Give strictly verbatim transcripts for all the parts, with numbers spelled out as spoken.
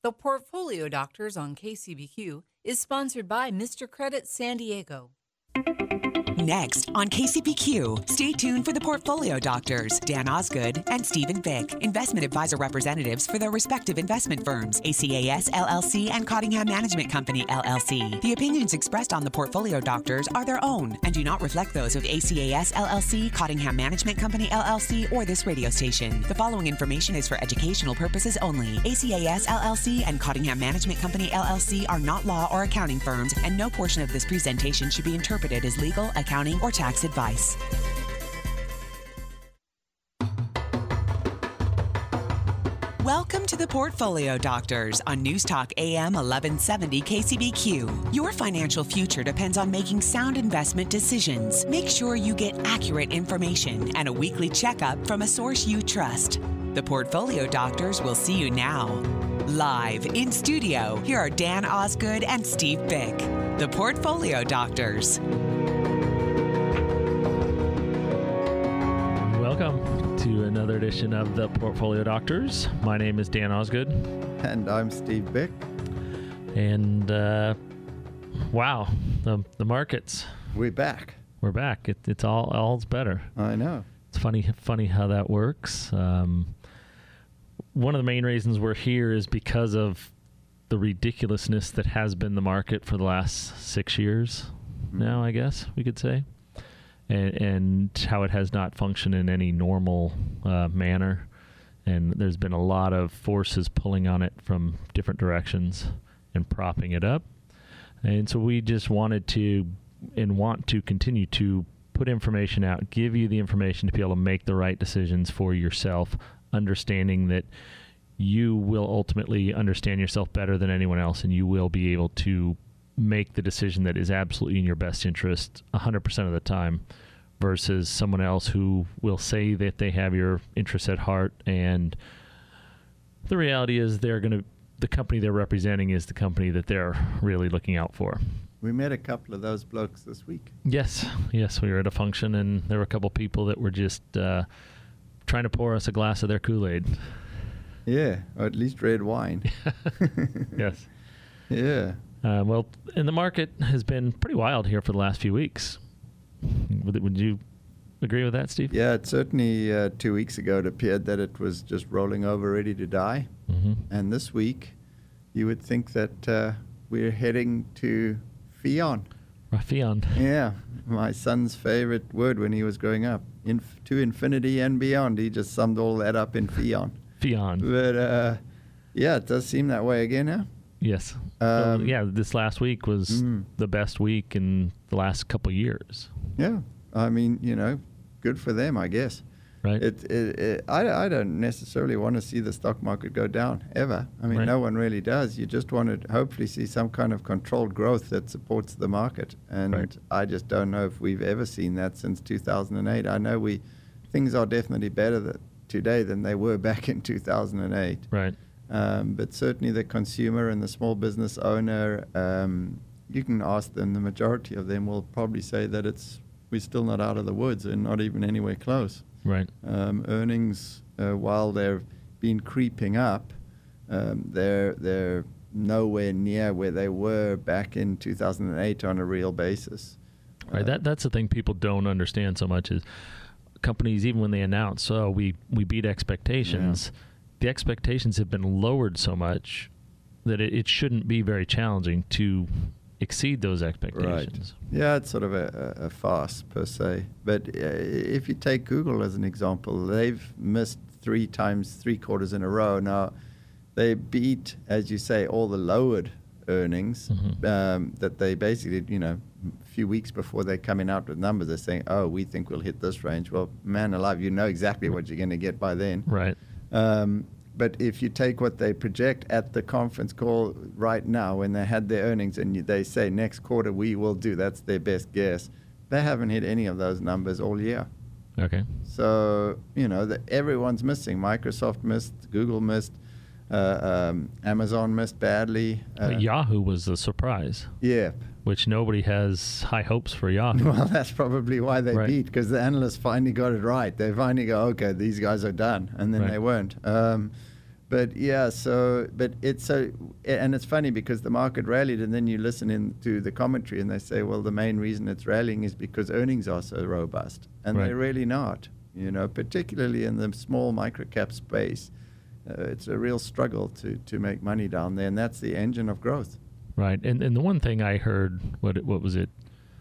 The Portfolio Doctors on K C B Q is sponsored by Mister Credit San Diego. Next on K C B Q, stay tuned for the Portfolio Doctors, Dan Osgood and Stephen Vick, investment advisor representatives for their respective investment firms, A C A S L L C and Cottingham Management Company, L L C. The opinions expressed on the Portfolio Doctors are their own and do not reflect those of A C A S L L C, Cottingham Management Company, L L C, or this radio station. The following information is for educational purposes only. A C A S L L C and Cottingham Management Company, L L C are not law or accounting firms, and no portion of this presentation should be interpreted as legal, accounting, or tax advice. Welcome to the Portfolio Doctors on News Talk A M eleven seventy K C B Q. Your financial future depends on making sound investment decisions. Make sure you get accurate information and a weekly checkup from a source you trust. The Portfolio Doctors will see you now. Live in studio, here are Dan Osgood and Steve Vick. The Portfolio Doctors. Welcome to another edition of the Portfolio Doctors. My name is Dan Osgood. And I'm Steve Vick. And uh, wow, the the markets. We're back. We're back. It, it's all all's better. I know. It's funny funny how that works. Um, one of the main reasons we're here is because of the ridiculousness that has been the market for the last six years mm-hmm. now, I guess we could say. And, and how it has not functioned in any normal uh, manner. And there's been a lot of forces pulling on it from different directions and propping it up. And so we just wanted to and want to continue to put information out, give you the information to be able to make the right decisions for yourself, understanding that you will ultimately understand yourself better than anyone else, and you will be able to make the decision that is absolutely in your best interest one hundred percent of the time versus someone else who will say that they have your interests at heart, and the reality is they're going to the company they're representing is the company that they're really looking out for. We met a couple of those blokes this week. Yes, yes, we were at a function, and there were a couple people that were just uh, trying to pour us a glass of their Kool-Aid. Yeah, or at least red wine. Yes. Yeah. Uh, well, and the market has been pretty wild here for the last few weeks. Would, would you agree with that, Steve? Yeah, it certainly uh, two weeks ago it appeared that it was just rolling over, ready to die. Mm-hmm. And this week, you would think that uh, we're heading to Fion. Fion. Yeah, my son's favorite word when he was growing up. Inf- to infinity and beyond. He just summed all that up in Fion. Fion. But uh, yeah, it does seem that way again, huh? Yes. Um, well, yeah, this last week was mm. the best week in the last couple of years. Yeah. I mean, you know, good for them, I guess. Right. It, it, it, I, I don't necessarily want to see the stock market go down, ever. I mean, right. No one really does. You just want to hopefully see some kind of controlled growth that supports the market. And right. I just don't know if we've ever seen that since two thousand eight. I know we things are definitely better that, today than they were back in two thousand eight. Right. Um, but certainly the consumer and the small business owner, um, you can ask them, the majority of them will probably say that it's we're still not out of the woods and not even anywhere close. Right. Um, earnings, uh, while they've been creeping up, um, they're they're nowhere near where they were back in two thousand eight on a real basis. Right. Uh, that that's the thing people don't understand so much is companies, even when they announce, oh, we, we beat expectations, yeah. the expectations have been lowered so much that it, it shouldn't be very challenging to exceed those expectations. Right. Yeah, it's sort of a, a, a farce per se. But uh, if you take Google as an example, they've missed three times, three quarters in a row. Now, they beat, as you say, all the lowered earnings mm-hmm. um, that they basically, you know, a few weeks before they're coming out with numbers, they're saying, oh, we think we'll hit this range. Well, man alive, you know exactly what you're going to get by then. Right. Um, but if you take what they project at the conference call right now, when they had their earnings and they say next quarter we will do, that's their best guess, they haven't hit any of those numbers all year. Okay. So, you know, the, everyone's missing. Microsoft missed, Google missed, uh, um, Amazon missed badly. Uh, Yahoo was a surprise. Yeah. Which nobody has high hopes for Yahoo. Well, that's probably why they right. beat, because the analysts finally got it right. They finally go, okay, these guys are done, and then right. they weren't. Um, But yeah, so but it's so, and it's funny because the market rallied, and then you listen in to the commentary, and they say, well, the main reason it's rallying is because earnings are so robust, and Right. they're really not. You know, particularly in the small microcap space, uh, it's a real struggle to to make money down there, and that's the engine of growth. Right. And and the one thing I heard, what it- what was it,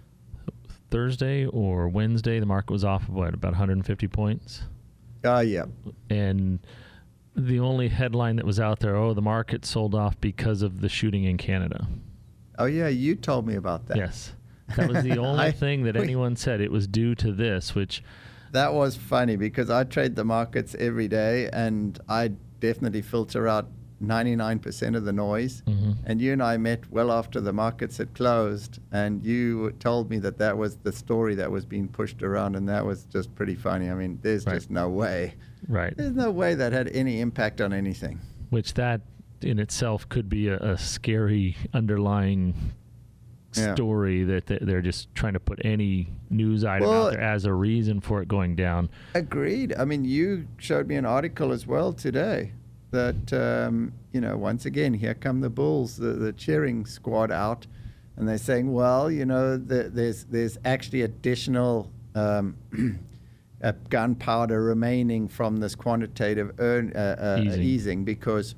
Thursday or Wednesday, the market was off of what, about one hundred fifty points? Ah, yeah. And the only headline that was out there, oh, the market sold off because of the shooting in Canada. Oh, yeah, you told me about that. Yes. That was the only I- thing that we- anyone said. It was due to this, which, That was funny because I trade the markets every day, and I definitely filter out ninety-nine percent of the noise. Mhm. And you and I met well after the markets had closed, and you told me that that was the story that was being pushed around, and that was just pretty funny. I mean, there's Right. just no way. right, There's no way that had any impact on anything. which that in itself could be a, a scary underlying Yeah. story that th- they're just trying to put any news item Well- out there as a reason for it going down. Agreed. I mean, you showed me an article as well today that, um, you know, once again, here come the Bulls, the, the cheering squad out, and they're saying, well, you know, the, there's there's actually additional um, uh, gunpowder remaining from this quantitative earn, uh, uh, Easing. easing because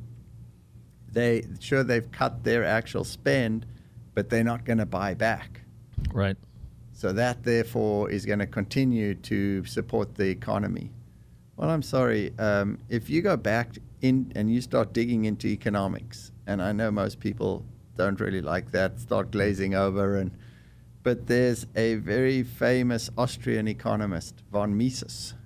they sure they've cut their actual spend, but they're not going to buy back. Right. So that, therefore, is going to continue to support the economy. Well, I'm sorry. Um, if you go back in and you start digging into economics, and I know most people don't really like that, start glazing over, and but there's a very famous Austrian economist, von Mises,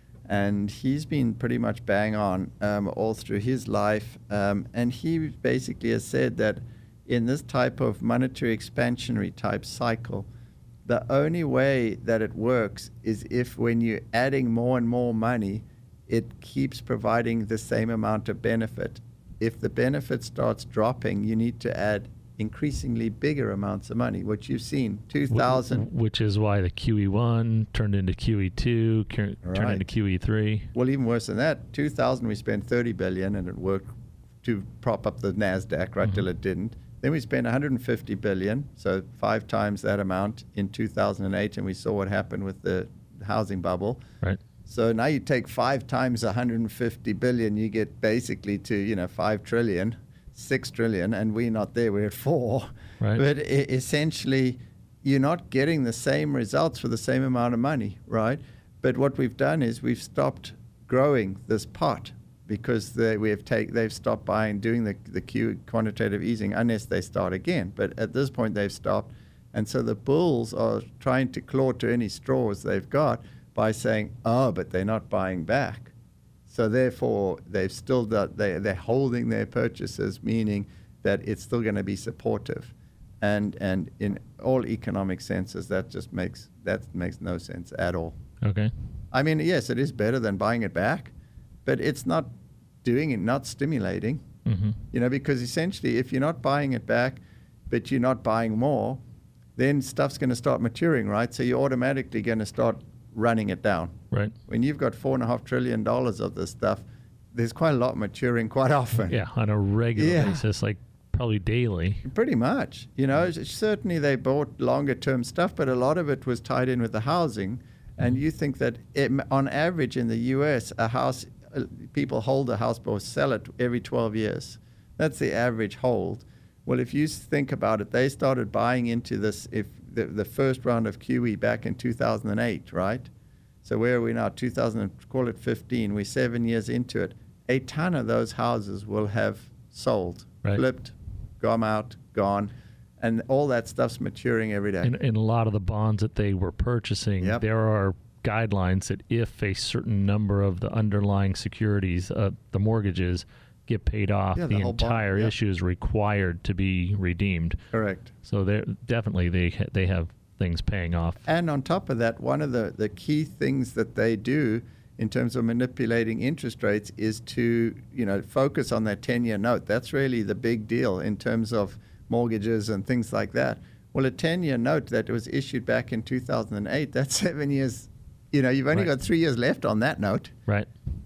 and he's been pretty much bang on um, all through his life, um, and he basically has said that in this type of monetary expansionary type cycle, the only way that it works is if when you're adding more and more money, it keeps providing the same amount of benefit. If the benefit starts dropping, you need to add increasingly bigger amounts of money, which you've seen. two thousand, Wh- Which is why the Q E one turned into Q E two, cur- turned Right. into Q E three. well, even worse than that, two thousand we spent thirty billion and it worked to prop up the NASDAQ right till Mhm. it didn't. Then we spent one hundred fifty billion, so five times that amount in two thousand eight, and we saw what happened with the housing bubble. Right. So now you take five times one hundred fifty billion, you get basically to, you know, five trillion, six trillion, and we're not there, we're at four. Right. But I- essentially, you're not getting the same results for the same amount of money, right? But what we've done is we've stopped growing this pot because they, we have take, they've stopped buying, doing the, the Q quantitative easing unless they start again. But at this point, they've stopped. And so the bulls are trying to claw to any straws they've got by saying, oh, but they're not buying back. So therefore, they've still got, they, they're holding their purchases, meaning that it's still going to be supportive. And and in all economic senses, that just makes that makes no sense at all. Okay. I mean, yes, it is better than buying it back, but it's not doing it, not stimulating. Mm-hmm. You know, because essentially, if you're not buying it back, but you're not buying more, then stuff's going to start maturing, right? So you're automatically going to start running it down. Right. When you've got four and a half trillion dollars of this stuff, there's quite a lot maturing quite often. Yeah, on a regular Yeah. basis, like probably daily. Pretty much. You know, s- certainly they bought longer term stuff, but a lot of it was tied in with the housing. And you think that it, on average in the U S, a house, uh, people hold a house or sell it every twelve years. That's the average hold. Well, if you s- think about it, they started buying into this, if the, the first round of Q E back in two thousand eight, right? So where are we now? two thousand, call it fifteen. We're seven years into it. A ton of those houses will have sold, Right. flipped, gone out, gone, and all that stuff's maturing every day. In, in a lot of the bonds that they were purchasing, Yep. there are guidelines that if a certain number of the underlying securities, uh, the mortgages, get paid off, Yeah, the, the whole bond, entire yep. issue is required to be redeemed. Correct. So they're definitely they ha- they have things paying off. And on top of that, one of the, the key things that they do in terms of manipulating interest rates is to, you know, focus on that ten-year note. That's really the big deal in terms of mortgages and things like that. Well, a ten-year note that was issued back in two thousand eight, that's seven years. You know, you've only Right. got three years left on that note. Right.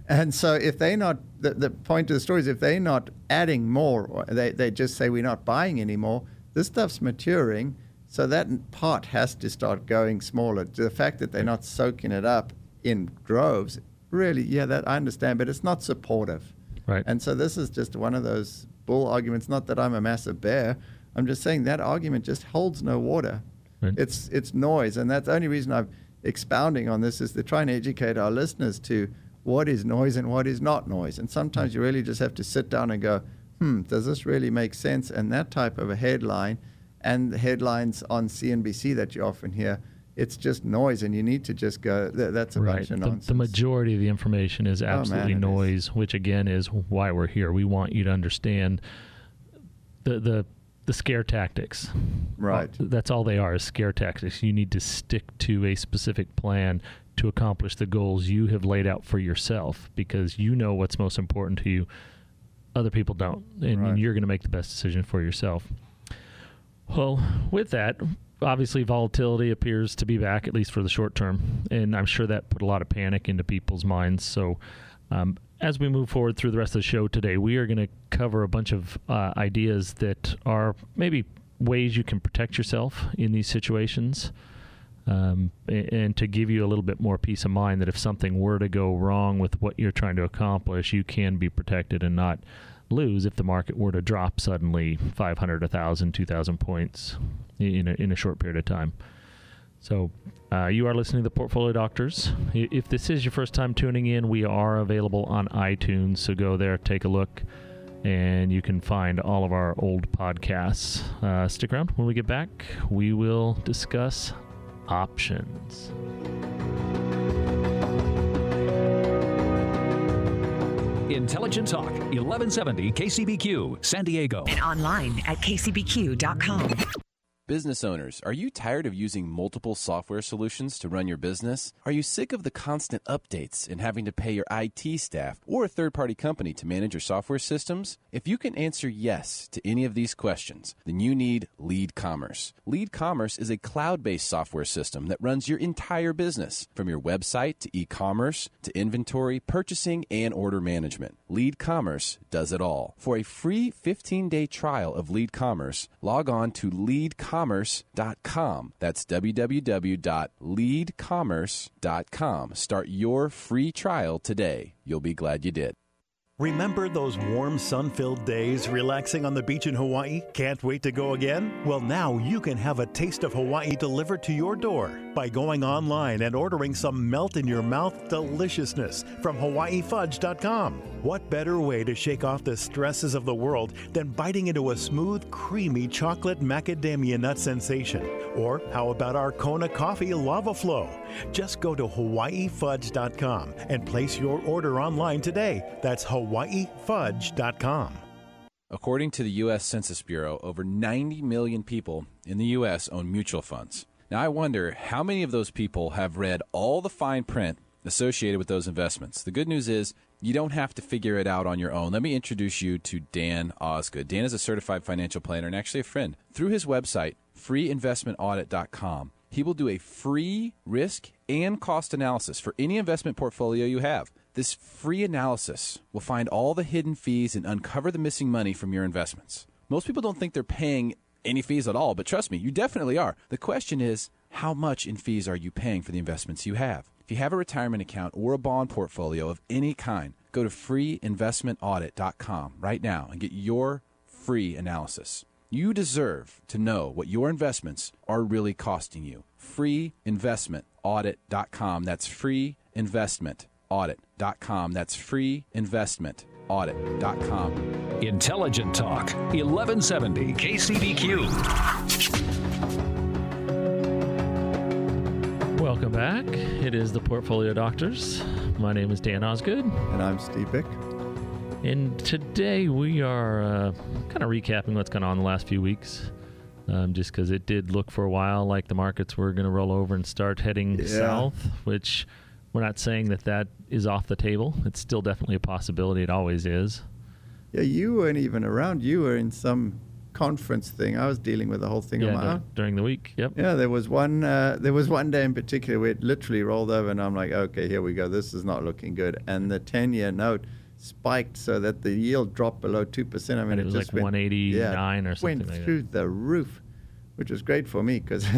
And so if they're not, the, the point of the story is if they're not adding more, or they, they just say we're not buying anymore, this stuff's maturing, so that pot has to start going smaller. The fact that they're not soaking it up in droves, really, yeah, that I understand, but it's not supportive. Right. And so this is just one of those bull arguments, not that I'm a massive bear, I'm just saying that argument just holds no water. Right. It's it's noise, and that's the only reason I'm expounding on this is to try and educate our listeners to what is noise and what is not noise. And sometimes you really just have to sit down and go, hmm, does this really make sense? And that type of a headline and the headlines on C N B C that you often hear, it's just noise, and you need to just go, Th- that's a right. bunch of the, nonsense. the majority of the information is absolutely oh, man, noise, is. which again is why we're here. We want you to understand the the the scare tactics. Right. Uh, that's all they are, is scare tactics. You need to stick to a specific plan to accomplish the goals you have laid out for yourself, because you know what's most important to you. Other people don't, and, Right. and you're going to make the best decision for yourself. Well, with that, obviously volatility appears to be back, at least for the short term, and I'm sure that put a lot of panic into people's minds. So um, as we move forward through the rest of the show today, we are going to cover a bunch of uh, ideas that are maybe ways you can protect yourself in these situations, um, and, and to give you a little bit more peace of mind that if something were to go wrong with what you're trying to accomplish, you can be protected and not lose if the market were to drop suddenly five hundred, one thousand, two thousand points in a, in a short period of time. So uh, you are listening to the Portfolio Doctors. If this is your first time tuning in, we are available on iTunes, so go there, take a look, and you can find all of our old podcasts. Uh, stick around. When we get back, we will discuss options. Intelligent Talk, eleven seventy K C B Q, San Diego. And online at K C B Q dot com. Business owners, are you tired of using multiple software solutions to run your business? Are you sick of the constant updates and having to pay your I T staff or a third-party company to manage your software systems? If you can answer yes to any of these questions, then you need Lead Commerce. Lead Commerce is a cloud-based software system that runs your entire business, from your website to e-commerce to inventory, purchasing, and order management. Lead Commerce does it all. For a free fifteen-day trial of Lead Commerce, log on to lead commerce dot com. That's w w w dot lead commerce dot com. Start your free trial today. You'll be glad you did. Remember those warm, sun-filled days relaxing on the beach in Hawaii? Can't wait to go again? Well, now you can have a taste of Hawaii delivered to your door by going online and ordering some melt-in-your-mouth deliciousness from hawaii fudge dot com. What better way to shake off the stresses of the world than biting into a smooth, creamy chocolate macadamia nut sensation? Or how about our Kona Coffee Lava Flow? Just go to hawaii fudge dot com and place your order online today. That's hawaii fudge dot com. According to the U S Census Bureau, over ninety million people in the U S own mutual funds. Now, I wonder how many of those people have read all the fine print associated with those investments. The good news is you don't have to figure it out on your own. Let me introduce you to Dan Osgood. Dan is a certified financial planner and actually a friend. Through his website, free investment audit dot com, he will do a free risk and cost analysis for any investment portfolio you have. This free analysis will find all the hidden fees and uncover the missing money from your investments. Most people don't think they're paying any fees at all, but trust me, you definitely are. The question is, how much in fees are you paying for the investments you have? If you have a retirement account or a bond portfolio of any kind, go to free investment audit dot com right now and get your free analysis. You deserve to know what your investments are really costing you. free investment audit dot com. That's free investment audit dot com. That's free investment audit dot com. Intelligent Talk, eleven seventy K C B Q. Welcome back. It is the Portfolio Doctors. My name is Dan Osgood. And I'm Steve Bick. And today we are uh, kind of recapping what's gone on the last few weeks, um, just because it did look for a while like the markets were going to roll over and start heading Yeah. south, which we're not saying that that is off the table. It's still definitely a possibility. It always is. Yeah, you weren't even around. You were in some conference thing, I was dealing with the whole thing yeah, on my dur- own. during the week. Yep. Yeah, there was one. Uh, there was one day in particular where it literally rolled over, and I'm like, okay, here we go. This is not looking good. And the ten-year note spiked so that the yield dropped below two percent. I mean, And it it, was just like went, one eighty-nine yeah, or something went like that. through the roof, which was great for me because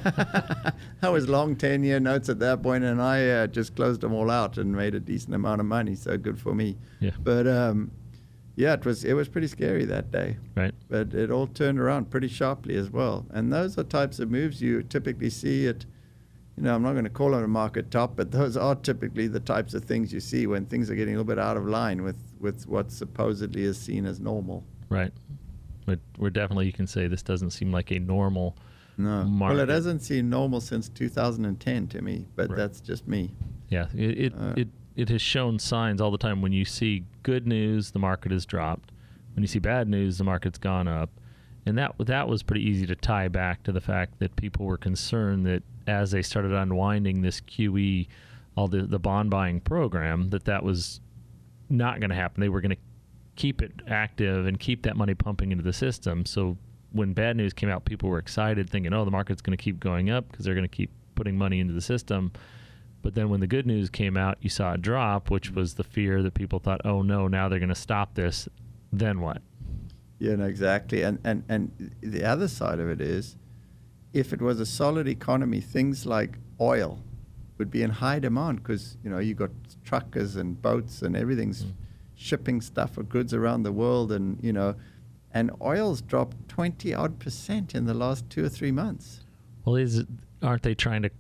I was long ten-year notes at that point, and I uh, just closed them all out and made a decent amount of money. So good for me. Yeah. But um, yeah, it was it was pretty scary that day. Right. But it all turned around pretty sharply as well. And those are types of moves you typically see at, you know, I'm not going to call it a market top, but those are typically the types of things you see when things are getting a little bit out of line with, with what supposedly is seen as normal. Right. But we're definitely, you can say this doesn't seem like a normal No. market. Well, it hasn't seemed normal since two thousand ten to me, but Right. that's just me. Yeah, it it, Uh, it it has shown signs all the time. When you see good news, the market has dropped. When you see bad news, the market's gone up. And that that was pretty easy to tie back to the fact that people were concerned that as they started unwinding this Q E, all the, the bond buying program, that that was not going to happen. They were going to keep it active and keep that money pumping into the system. So when bad news came out, people were excited, thinking, oh, the market's going to keep going up because they're going to keep putting money into the system. But then when the good news came out, you saw it drop, which was the fear that people thought, oh, no, now they're going to stop this. Then what? Yeah, no, exactly. And, and, and the other side of it is, if it was a solid economy, things like oil would be in high demand because, you know, you got truckers and boats and everything's mm. shipping stuff or goods around the world. And, you know, and oil's dropped twenty odd percent in the last two or three months. Well, is it, aren't they trying to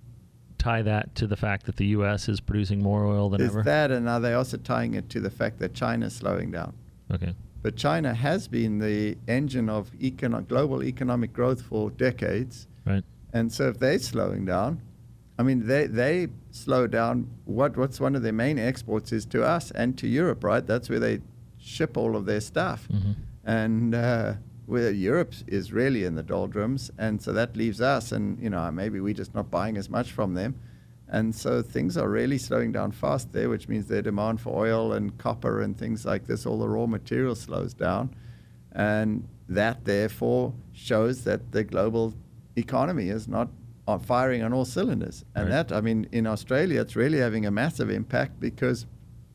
tie that to the fact that the U S is producing more oil than There's ever? that, and are they also tying it to the fact that China's slowing down? Okay. But China has been the engine of econo- global economic growth for decades. Right. And so if they're slowing down, I mean, they, they slow down. What What's one of their main exports is to us and to Europe, right? That's where they ship all of their stuff. Mm-hmm. And uh, where Europe is really in the doldrums. And so that leaves us, and, you know, maybe we're just not buying as much from them. And so things are really slowing down fast there, which means their demand for oil and copper and things like this, all the raw material slows down. And that, therefore, shows that the global economy is not on firing on all cylinders. And Right. that, I mean, in Australia, it's really having a massive impact because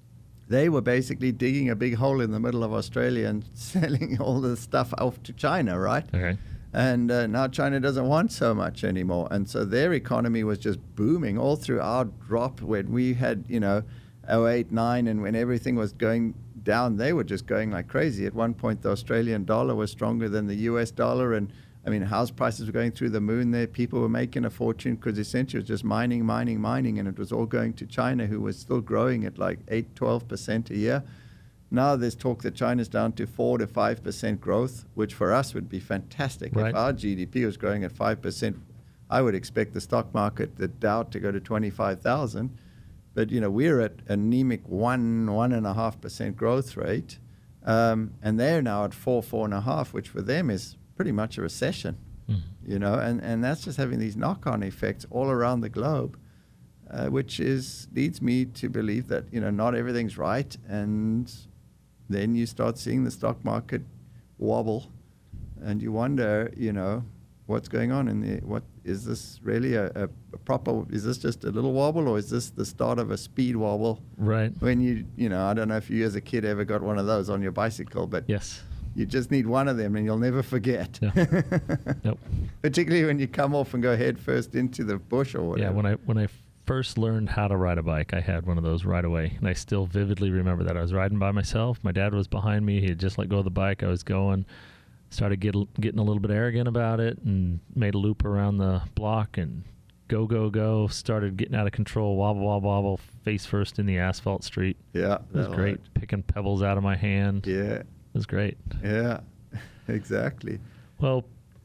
they were basically digging a big hole in the middle of Australia and selling all the stuff off to China, right? Okay. And uh, now China doesn't want so much anymore. And so their economy was just booming all through our drop when we had, you know, oh eight, nine, and when everything was going down, they were just going like crazy. At one point, the Australian dollar was stronger than the U S dollar. And, I mean, house prices were going through the moon there. People were making a fortune because essentially it was just mining, mining, mining, and it was all going to China, who was still growing at like eight, twelve percent a year. Now there's talk that China's down to four to five percent growth, which for us would be fantastic. Right. If our G D P was growing at five percent, I would expect the stock market, the Dow, to go to twenty-five thousand. But, you know, we're at anemic one, one and a half percent growth rate. Um, and they're now at four, four and a half, which for them is pretty much a recession, Mm. you know, and, and that's just having these knock-on effects all around the globe. Uh, which is leads me to believe that, you know, not everything's right, and then you start seeing the stock market wobble, and you wonder, you know, what's going on in the what is this really a, a, a proper? Is this just a little wobble, or is this the start of a speed wobble? Right. When you, you know, I don't know if you as a kid ever got one of those on your bicycle, but Yes. you just need one of them, and you'll never forget. Yeah. Nope. Particularly when you come off and go head first into the bush or whatever. Yeah, when I when I first learned how to ride a bike, I had one of those right away, and I still vividly remember that. I was riding by myself. My dad was behind me. He had just let go of the bike. I was going, started get, getting a little bit arrogant about it, and made a loop around the block and go, go, go. Started getting out of control, wobble, wobble, wobble, face first in the asphalt street. Yeah, It was that'll great. hurt. Picking pebbles out of my hand. Yeah, It was great. yeah, exactly. Well,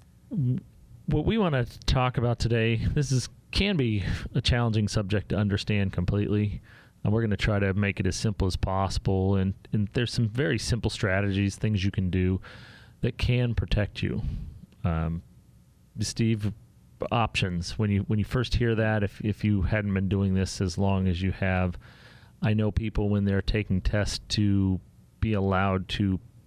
w- what we want to talk about today, this is can be a challenging subject to understand completely. And we're going to try to make it as simple as possible. And, and there's some very simple strategies, things you can do that can protect you. Um, Steve, options. When you when you first hear that, if if you hadn't been doing this as long as you have, I know people when they're taking tests to be allowed to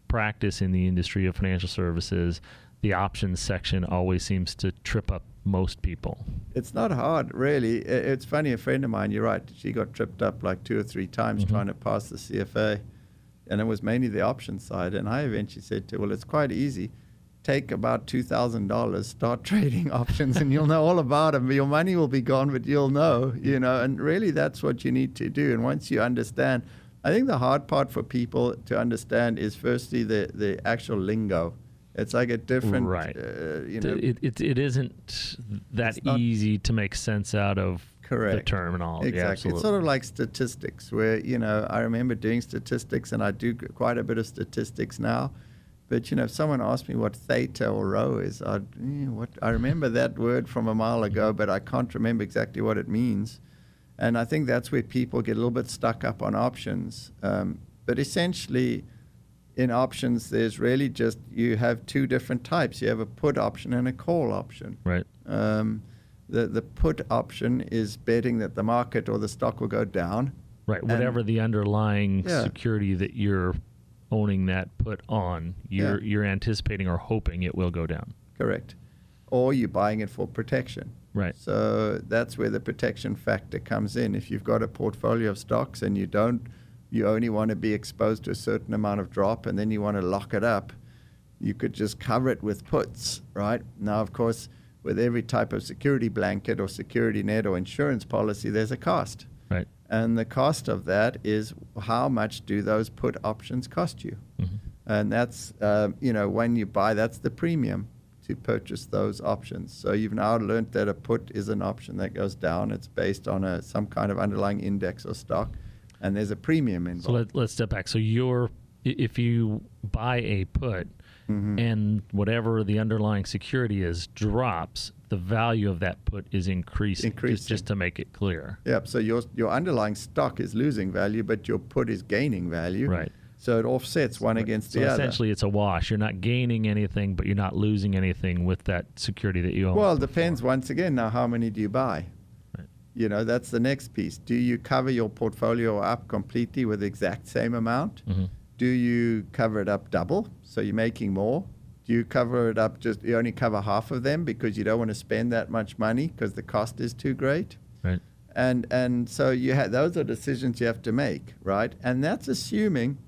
practice in the industry of financial services, the options section always seems to trip up most people. It's not hard, really. It's funny, a friend of mine, you're right, she got tripped up like two or three times mm-hmm. trying to pass the C F A, and it was mainly the options side. And I eventually said to her, well, it's quite easy. Take about two thousand dollars, start trading options, and you'll know all about them. Your money will be gone, but you'll know, you know, and really that's what you need to do. And once you understand, I think the hard part for people to understand is firstly the, the actual lingo. It's like a different, right. uh, you know. It, it, it isn't that easy to make sense out of correct. the terminology. Exactly. Absolutely. It's sort of like statistics where, you know, I remember doing statistics, and I do quite a bit of statistics now. But, you know, if someone asked me what theta or rho is, I'd, eh, what, I remember that word from a mile ago, but I can't remember exactly what it means. And I think that's where people get a little bit stuck up on options. Um, but essentially, in options, there's really just, you have two different types. You have a put option and a call option. Right. Um, the, the put option is betting that the market or the stock will go down. Right. Whatever the underlying yeah. security that you're owning that put on, you're yeah. you're anticipating or hoping it will go down. Correct. Or you're buying it for protection. Right. So that's where the protection factor comes in. If you've got a portfolio of stocks and you don't, you only want to be exposed to a certain amount of drop, and then you want to lock it up, you could just cover it with puts, right? Now, of course, with every type of security blanket or security net or insurance policy, there's a cost. Right. And the cost of that is how much do those put options cost you? Mm-hmm. And that's, uh, you know, when you buy, that's the premium to purchase those options. So you've now learned that a put is an option that goes down. It's based on a, some kind of underlying index or stock, and there's a premium involved. So let, let's step back. So you're, if you buy a put mm-hmm. and whatever the underlying security is drops, the value of that put is increasing, increasing. Just, just to make it clear. Yep. So your your underlying stock is losing value, but your put is gaining value. Right. So it offsets one right. against so the other. Essentially, it's a wash. You're not gaining anything, but you're not losing anything with that security that you own. Well, it before. depends, once again, now how many do you buy? Right. You know, that's the next piece. Do you cover your portfolio up completely with the exact same amount? Mm-hmm. Do you cover it up double, so you're making more? Do you cover it up just, you only cover half of them because you don't want to spend that much money because the cost is too great? Right. And and so you have, those are decisions you have to make, right? And that's assuming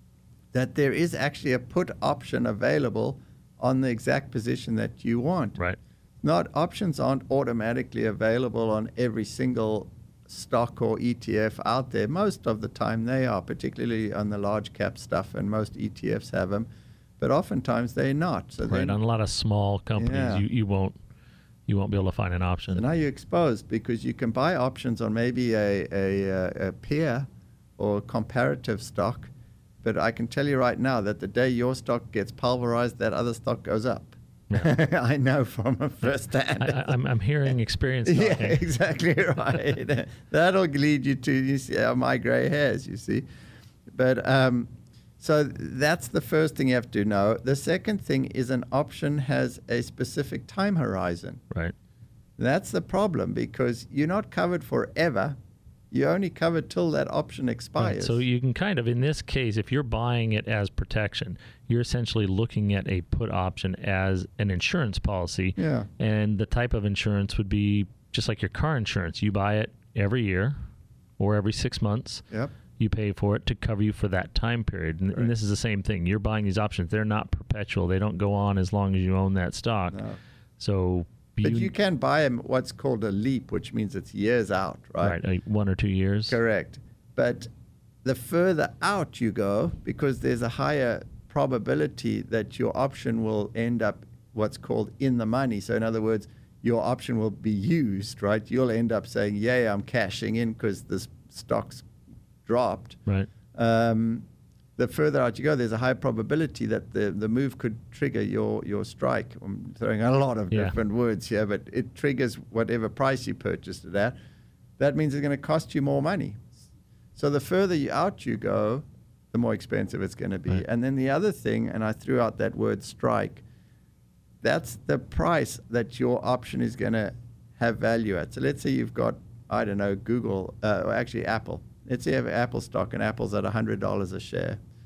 that there is actually a put option available on the exact position that you want. Right. Not, options aren't automatically available on every single stock or E T F out there. Most of the time they are, particularly on the large cap stuff, and most E T Fs have them, but oftentimes they're not. So right. On a lot of small companies, yeah. you, you won't you won't be able to find an option. So now you're exposed because you can buy options on maybe a, a, a peer or comparative stock, but I can tell you right now that the day your stock gets pulverized, that other stock goes up. Yeah. I know from a first hand. I, I'm, I'm hearing experience talking. Yeah, exactly right. That'll lead you to, you see, uh, my gray hairs, you see. But um, so that's the first thing you have to know. The second thing is an option has a specific time horizon. Right. That's the problem because you're not covered forever. You're only covered till that option expires. Right. So you can kind of, in this case, if you're buying it as protection, you're essentially looking at a put option as an insurance policy. Yeah. And the type of insurance would be just like your car insurance. You buy it every year or every six months. Yep. You pay for it to cover you for that time period. And, right. and this is the same thing. You're buying these options. They're not perpetual. They don't go on as long as you own that stock. No. So... But you can buy them what's called a leap, which means it's years out, right? Right, like one or two years. Correct. But the further out you go, because there's a higher probability that your option will end up what's called in the money. So in other words, your option will be used, right? You'll end up saying, yeah, I'm cashing in because this stock's dropped. Right. Um, the further out you go, there's a high probability that the, the move could trigger your, your strike. I'm throwing a lot of yeah. different words here, but it triggers whatever price you purchased it at. That means it's going to cost you more money. So the further you out you go, the more expensive it's going to be. Right. And then the other thing, and I threw out that word strike, that's the price that your option is going to have value at. So let's say you've got, I don't know, Google, uh, or actually Apple. Let's say you have Apple stock and Apple's at one hundred dollars a share.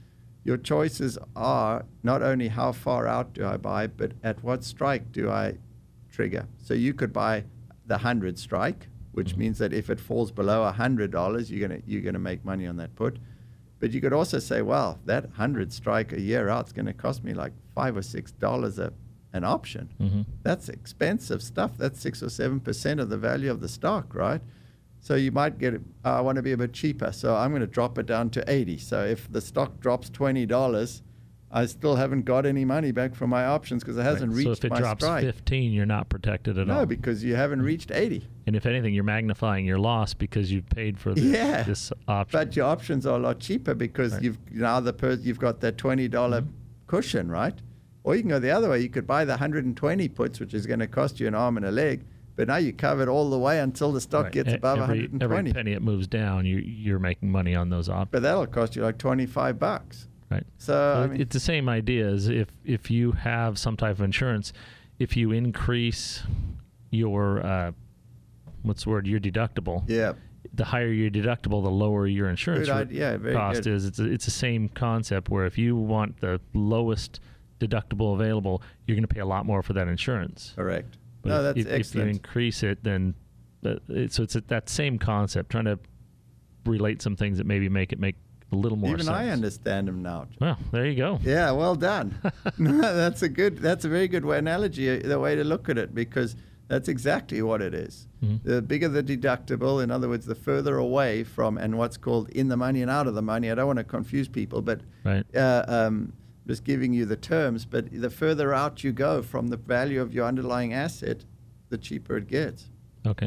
your choices are not only how far out do I buy, but at what strike do I trigger. So you could buy the one hundred strike, which mm-hmm. means that if it falls below one hundred dollars, you're going to you're going to make money on that put. But you could also say, well, that one hundred strike a year out is going to cost me like five or six dollars a an option. Mm-hmm. That's expensive stuff. That's six or seven percent of the value of the stock, right? So you might get, uh, I want to be a bit cheaper, so I'm going to drop it down to eighty. So if the stock drops twenty dollars, I still haven't got any money back from my options because it hasn't right. reached my strike. So if it strike. drops fifteen, you're not protected at no, all. No, because you haven't reached eighty. And if anything, you're magnifying your loss because you've paid for this, yeah, this option. But your options are a lot cheaper because right. you've now the per, you've got that twenty dollars mm-hmm. cushion, right? Or you can go the other way. You could buy the one hundred twenty puts, which is going to cost you an arm and a leg. But now you covered all the way until the stock right. gets above every, one hundred twenty. Every penny it moves down, you, you're making money on those options. But that'll cost you like twenty-five bucks. Right. So, so I mean, it's the same idea as if, if you have some type of insurance, if you increase your, uh, what's the word, your deductible. Yeah. The higher your deductible, the lower your insurance good idea. Very cost good. is. It's a, it's the same concept where if you want the lowest deductible available, you're going to pay a lot more for that insurance. Correct. But no, if, that's if, excellent. If you increase it, then uh, it, so it's a, that same concept, trying to relate some things that maybe make it make a little more Even sense. I understand them now. Well, there you go. Yeah, well done. No, that's a good. That's a very good way, analogy, the way to look at it, because that's exactly what it is. Mm-hmm. The bigger the deductible, in other words, the further away from, and what's called in the money and out of the money. I don't want to confuse people, but right. uh, um, just giving you the terms, but the further out you go from the value of your underlying asset, the cheaper it gets. Okay.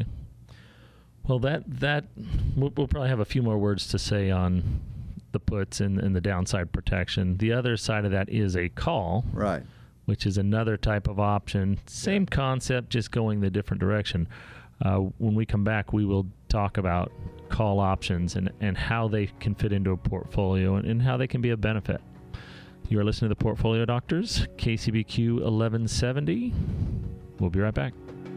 Well, that that we'll, we'll probably have a few more words to say on the puts and, and the downside protection. The other side of that is a call, right? Which is another type of option. Same yeah. concept, just going the different direction. Uh, when we come back, we will talk about call options and, and how they can fit into a portfolio and, and how they can be a benefit. You are listening to The Portfolio Doctors, K C B Q eleven seventy. We'll be right back.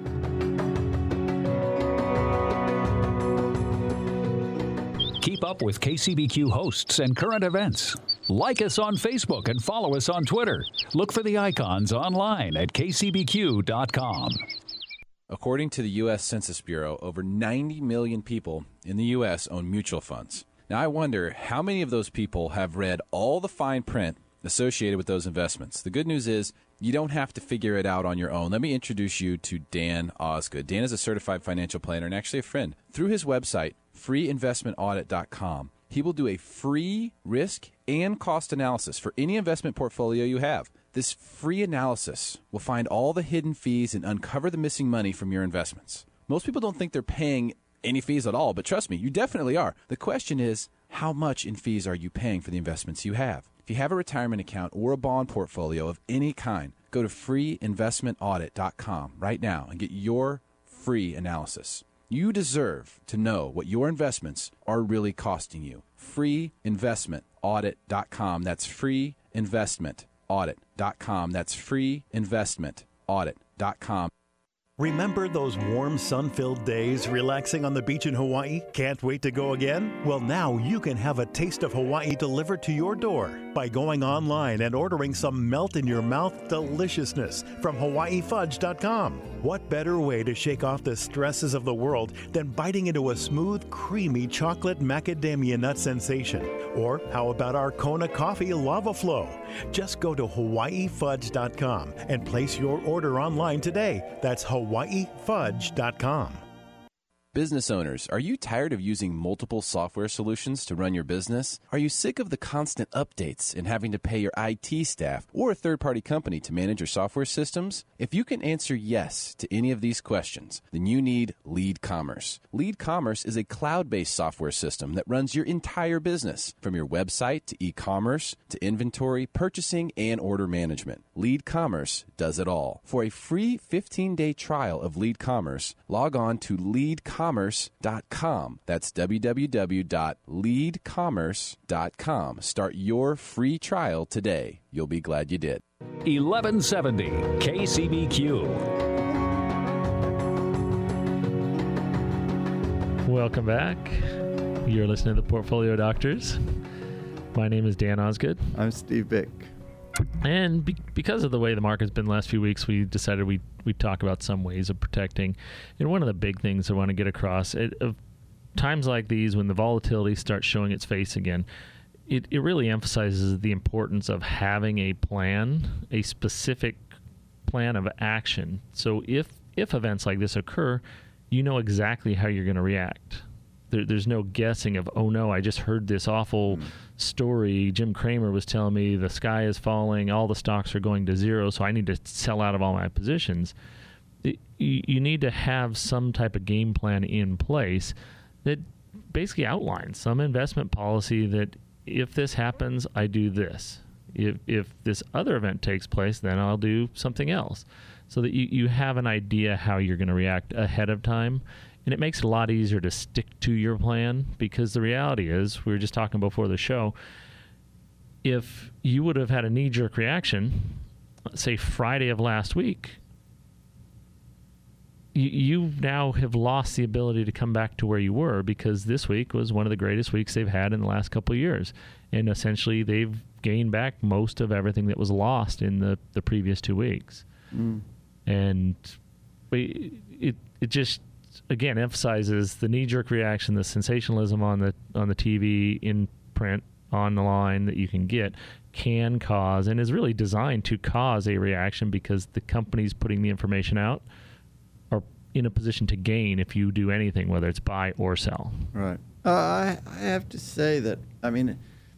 Keep up with K C B Q hosts and current events. Like us on Facebook and follow us on Twitter. Look for the icons online at K C B Q dot com. According to the U S Census Bureau, over ninety million people in the U S own mutual funds. Now, I wonder how many of those people have read all the fine print associated with those investments. The good news is you don't have to figure it out on your own. Let me introduce you to Dan Osgood. Dan is a certified financial planner and actually a friend. Through his website, free investment audit dot com, he will do a free risk and cost analysis for any investment portfolio you have. This free analysis will find all the hidden fees and uncover the missing money from your investments. Most people don't think they're paying any fees at all, but trust me, you definitely are. The question is, how much in fees are you paying for the investments you have? If you have a retirement account or a bond portfolio of any kind, go to free investment audit dot com right now and get your free analysis. You deserve to know what your investments are really costing you. free investment audit dot com. That's free investment audit dot com. That's free investment audit dot com. Remember those warm, sun-filled days relaxing on the beach in Hawaii? Can't wait to go again? Well, now you can have a taste of Hawaii delivered to your door by going online and ordering some melt-in-your-mouth deliciousness from Hawaii Fudge dot com. What better way to shake off the stresses of the world than biting into a smooth, creamy chocolate macadamia nut sensation? Or how about our Kona Coffee Lava Flow? Just go to Hawaii Fudge dot com and place your order online today. That's Hawaii Fudge dot com. Business owners, are you tired of using multiple software solutions to run your business? Are you sick of the constant updates and having to pay your I T staff or a third-party company to manage your software systems? If you can answer yes to any of these questions, then you need Lead Commerce. Lead Commerce is a cloud-based software system that runs your entire business, from your website to e-commerce to inventory, purchasing, and order management. Lead Commerce does it all. For a free fifteen-day trial of Lead Commerce, log on to lead commerce dot com. That's w w w dot lead commerce dot com. Start your free trial today. You'll be glad you did. eleven seventy K C B Q. Welcome back. You're listening to The Portfolio Doctors. My name is Dan Osgood. I'm Steve Bick. And be- because of the way the market's been the last few weeks, we decided we we talk about some ways of protecting. And one of the big things I want to get across, at uh, times like these, when the volatility starts showing its face again, it, it really emphasizes the importance of having a plan, a specific plan of action. So if if events like this occur, you know exactly how you're going to react. There, there's no guessing of, oh no, I just heard this awful mm. story. Jim Cramer was telling me the sky is falling, all the stocks are going to zero, so I need to sell out of all my positions. It, you, you need to have some type of game plan in place that basically outlines some investment policy that if this happens, I do this. If if this other event takes place, then I'll do something else. So that you, you have an idea how you're going to react ahead of time. And it makes it a lot easier to stick to your plan, because the reality is, we were just talking before the show, if you would have had a knee-jerk reaction, say Friday of last week, you, you now have lost the ability to come back to where you were, because this week was one of the greatest weeks they've had in the last couple of years. And essentially, they've gained back most of everything that was lost in the, the previous two weeks. Mm. And we, it it just... again, emphasizes the knee-jerk reaction, the sensationalism on the on the T V, in print, on the line that you can get, can cause, and is really designed to cause a reaction, because the companies putting the information out are in a position to gain if you do anything, whether it's buy or sell. Right. Uh, I, I have to say that, I mean,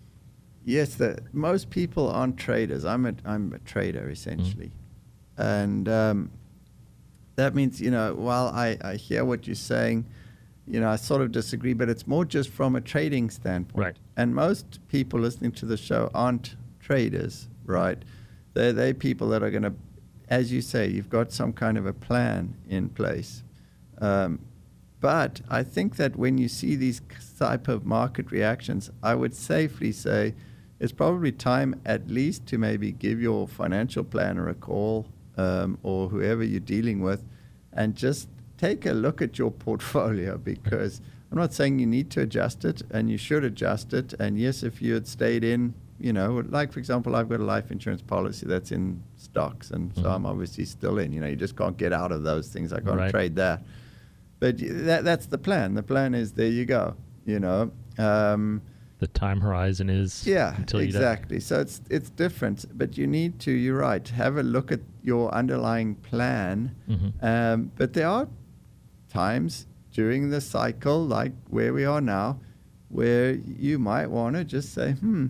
yes, the, most people aren't traders. I'm a, I'm a trader, essentially. Mm-hmm. And... Um, that means, you know, while I, I hear what you're saying, you know, I sort of disagree, but it's more just from a trading standpoint. Right. And most people listening to the show aren't traders, right? They're, they're people that are going to, as you say, you've got some kind of a plan in place. Um, but I think that when you see these type of market reactions, I would safely say it's probably time at least to maybe give your financial planner a call, Um, or whoever you're dealing with, and just take a look at your portfolio, because I'm not saying you need to adjust it, and you should adjust it. And yes, if you had stayed in, you know, like for example, I've got a life insurance policy that's in stocks, and so mm-hmm. I'm obviously still in. You know, you just can't get out of those things. I can't right. trade that. But that, that's the plan. The plan is, there you go, you know. Um, the time horizon is yeah, until you exactly. Die. So it's it's different, but you need to, you're right, have a look at your underlying plan. Mm-hmm. Um, but there are times during the cycle, like where we are now, where you might want to just say, hmm,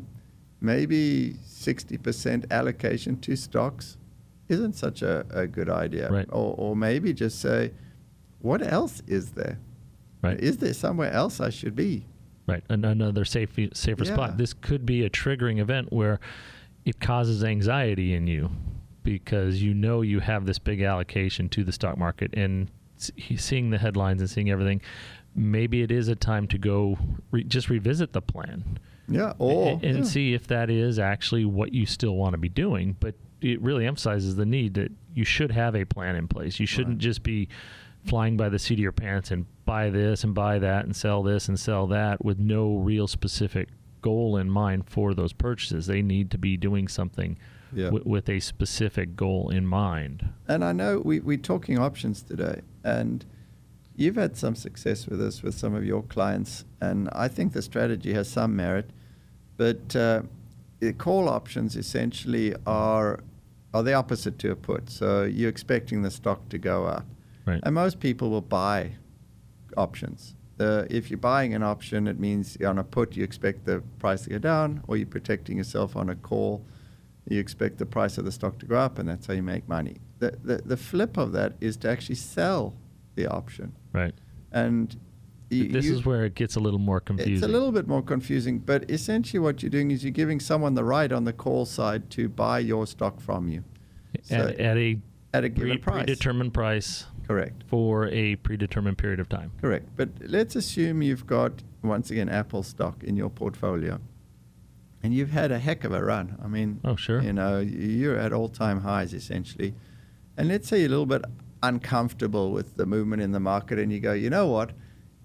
maybe sixty percent allocation to stocks isn't such a, a good idea. Right. Or, or maybe just say, what else is there? Right. Is there somewhere else I should be? Right, and another safe, safer yeah. spot. This could be a triggering event where it causes anxiety in you, because you know you have this big allocation to the stock market, and seeing the headlines and seeing everything, maybe it is a time to go re- just revisit the plan. Yeah, or and, and yeah. see if that is actually what you still want to be doing. But it really emphasizes the need that you should have a plan in place. You shouldn't right. just be flying by the seat of your pants and buy this and buy that and sell this and sell that with no real specific goal in mind for those purchases. They need to be doing something yeah. w- with a specific goal in mind. And I know we, we're talking options today, and you've had some success with this with some of your clients, and I think the strategy has some merit. But uh, the call options essentially are are the opposite to a put. So you're expecting the stock to go up. Right. And most people will buy options. Uh, if you're buying an option, it means on a put you expect the price to go down, or you're protecting yourself on a call. You expect the price of the stock to go up, and that's how you make money. The, the, the flip of that is to actually sell the option. Right. And you, this you, is where it gets a little more confusing. It's a little bit more confusing, but essentially what you're doing is you're giving someone the right on the call side to buy your stock from you. So at, at a at a given pre- price. predetermined price. Correct. For a predetermined period of time. Correct. But let's assume you've got, once again, Apple stock in your portfolio, and you've had a heck of a run. I mean, oh, sure. You know, you're at all-time highs, essentially. And let's say you're a little bit uncomfortable with the movement in the market, and you go, you know what?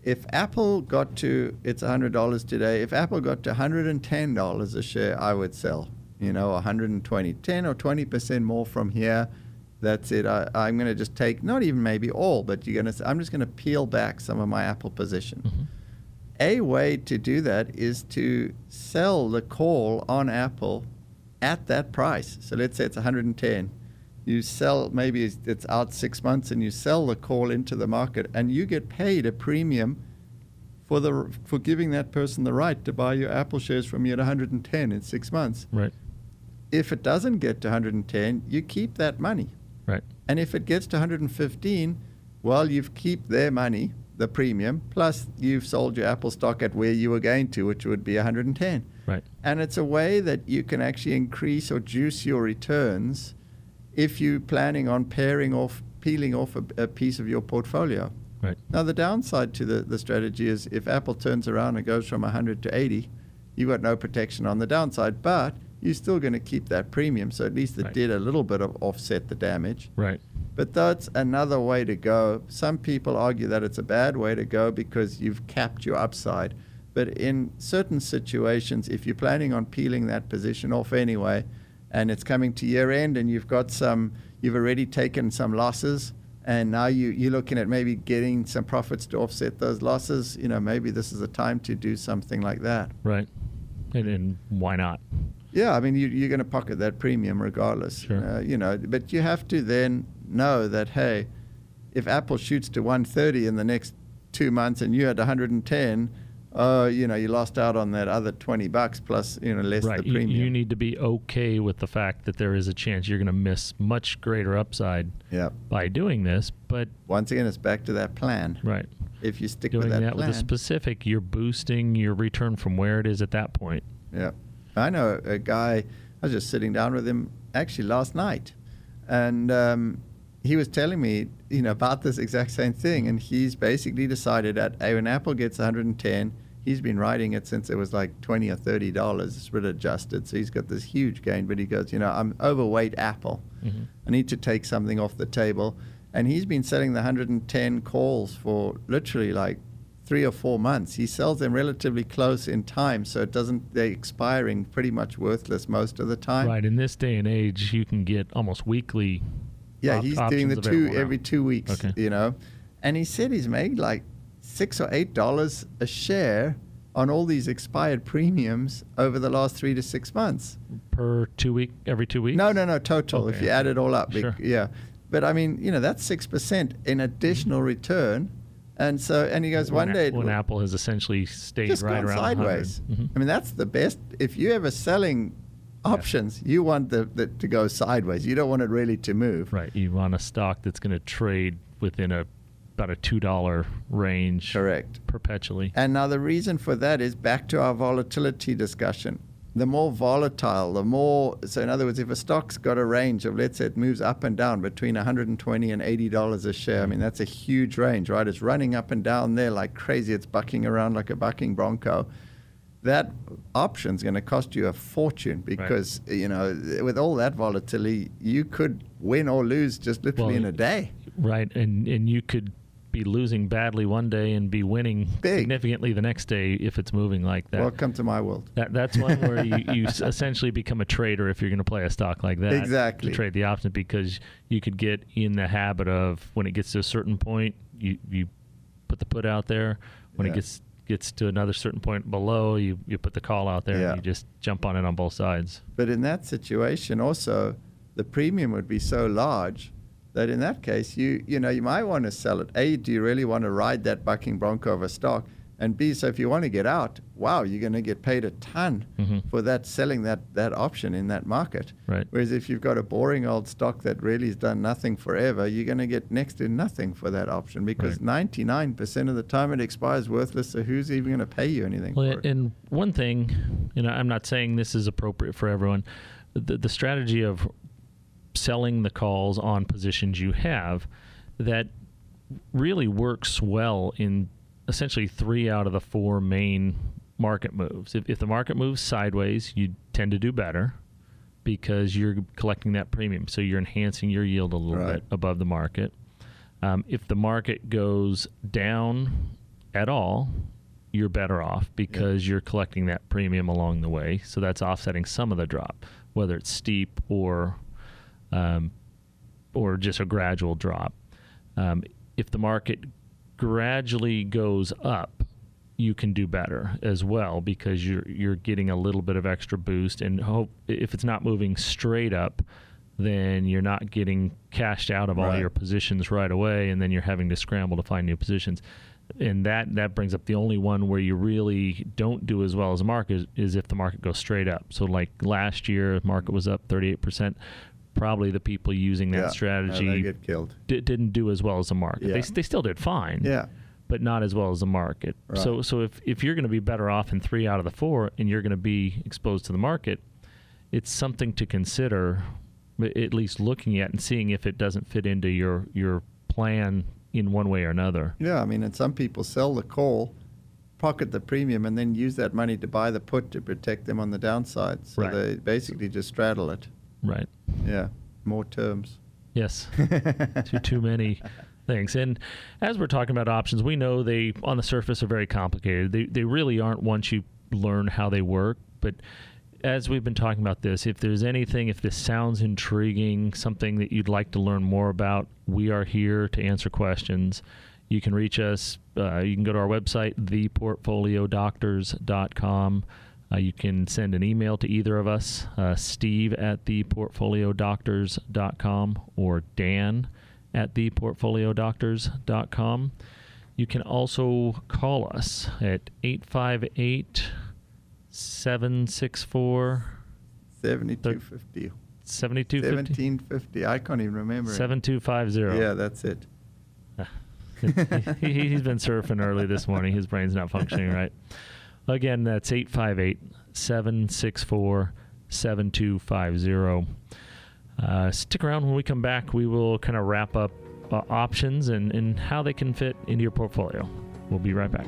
if Apple got to, it's one hundred dollars today, if Apple got to one hundred ten dollars a share, I would sell, you know, one hundred twenty, ten or twenty percent more from here. That's it. I, I'm going to just take, not even maybe all, but you're going to, I'm just going to peel back some of my Apple position. Mm-hmm. A way to do that is to sell the call on Apple at that price. So let's say it's one hundred ten. You sell, maybe it's out six months, and you sell the call into the market, and you get paid a premium for the for giving that person the right to buy your Apple shares from you at one hundred ten in six months. Right. If it doesn't get to one hundred ten, you keep that money. Right. And if it gets to one hundred fifteen, well, you've keep their money, the premium, plus you've sold your Apple stock at where you were going to, which would be one hundred ten. Right. And it's a way that you can actually increase or juice your returns if you're planning on paring off, peeling off a, a piece of your portfolio. Right. Now, the downside to the, the strategy is if Apple turns around and goes from one hundred to eighty, you've got no protection on the downside, but you're still going to keep that premium. So at least it right. did a little bit of offset the damage. Right. But that's another way to go. Some people argue that it's a bad way to go because you've capped your upside. But in certain situations, if you're planning on peeling that position off anyway, and it's coming to year end and you've got some, you've already taken some losses, and now you, you're looking at maybe getting some profits to offset those losses, you know, maybe this is a time to do something like that. Right. And, and why not? Yeah, I mean, you, you're going to pocket that premium regardless. Sure. Uh, you know, but you have to then know that, hey, if Apple shoots to one thirty in the next two months and you had one hundred ten, oh, uh, you know, you lost out on that other twenty bucks plus, you know, less right. the premium. You, you need to be okay with the fact that there is a chance you're going to miss much greater upside yep. by doing this. But once again, it's back to that plan. Right. If you stick doing with that, that plan. with a specific, you're boosting your return from where it is at that point. Yeah. I know a guy, I was just sitting down with him actually last night, and um, he was telling me, you know, about this exact same thing, and he's basically decided that hey, when Apple gets one hundred ten, he's been riding it since it was like twenty or thirty dollars. It's been adjusted, so he's got this huge gain, but he goes, you know, I'm overweight Apple. Mm-hmm. I need to take something off the table, and he's been selling the one hundred ten calls for literally like three or four months. He sells them relatively close in time, so it doesn't, they're expiring pretty much worthless most of the time. Right. In this day and age, you can get almost weekly. Yeah, op- he's doing the two every now. two weeks, okay. you know. And he said he's made like six or eight dollars a share on all these expired premiums over the last three to six months. Per two week, every two weeks? No, no, no, total. Okay. If you add it all up, Sure. yeah. But I mean, you know, that's six percent in additional return. And so, and he goes, when one day, a, when Apple has essentially stayed just right gone around sideways. Mm-hmm. I mean, that's the best. If you ever selling options, yeah. you want the, the to go sideways. You don't want it really to move. Right. You want a stock that's going to trade within a about a two dollar range. Correct. Perpetually. And now the reason for that is back to our volatility discussion. The more volatile, the more, so in other words, if a stock's got a range of, let's say it moves up and down between one hundred twenty and eighty dollars a share, I mean, that's a huge range, right? It's running up and down there like crazy. It's bucking around like a bucking bronco. That option's going to cost you a fortune because, right. you know, with all that volatility, you could win or lose just literally well, in a day. Right. And, and you could be losing badly one day and be winning Big. significantly the next day if it's moving like that. Welcome to my world. That That's one where you, you essentially become a trader if you're going to play a stock like that. Exactly. To trade the option, because you could get in the habit of when it gets to a certain point, you, you put the put out there. When yeah. it gets gets to another certain point below, you, you put the call out there yeah. and you just jump on it on both sides. But in that situation also, the premium would be so large that in that case, you you know, you might want to sell it. A, do you really want to ride that bucking bronco of a stock? And B, so if you want to get out, wow, you're going to get paid a ton mm-hmm. for that selling that, that option in that market. Right. Whereas if you've got a boring old stock that really has done nothing forever, you're going to get next to nothing for that option because right. ninety-nine percent of the time it expires worthless, so who's even going to pay you anything well, for it? And one thing, you know, I'm not saying this is appropriate for everyone. The, the strategy of selling the calls on positions you have, that really works well in essentially three out of the four main market moves. If, if the market moves sideways, you tend to do better because you're collecting that premium. So you're enhancing your yield a little right. bit above the market. Um, if the market goes down at all, you're better off because yeah. you're collecting that premium along the way. So that's offsetting some of the drop, whether it's steep or um, or just a gradual drop. Um, if the market gradually goes up, you can do better as well because you're you're getting a little bit of extra boost. And hope if it's not moving straight up, then you're not getting cashed out of all right. your positions right away, and then you're having to scramble to find new positions. And that, that brings up the only one where you really don't do as well as the market is, is if the market goes straight up. So like last year, the market was up thirty-eight percent. Probably the people using that yeah, strategy they get killed. Di- didn't do as well as the market. Yeah. They they still did fine. Yeah. But not as well as the market. Right. So so if, if you're going to be better off in three out of the four and you're going to be exposed to the market, it's something to consider, at least looking at and seeing if it doesn't fit into your, your plan in one way or another. Yeah, I mean, and some people sell the call, pocket the premium, and then use that money to buy the put to protect them on the downside. So right. they basically just straddle it. Right. Yeah, more terms. Yes, too, too many things. And as we're talking about options, we know they, on the surface, are very complicated. They they really aren't once you learn how they work. But as we've been talking about this, if there's anything, if this sounds intriguing, something that you'd like to learn more about, we are here to answer questions. You can reach us. Uh, you can go to our website, the portfolio doctors dot com. Uh, you can send an email to either of us, uh, Steve at the portfolio doctors dot com or Dan at the portfolio doctors dot com. You can also call us at eight five eight, seven six four, seventy-two fifty. seventy-two fifty? seventeen fifty. I can't even remember. seven two five zero. Yeah, that's it. he, he's been surfing early this morning. His brain's not functioning right. Again, that's eight five eight, seven six four, seven two five zero. Uh, stick around. When we come back, we will kind of wrap up uh, options and, and how they can fit into your portfolio. We'll be right back.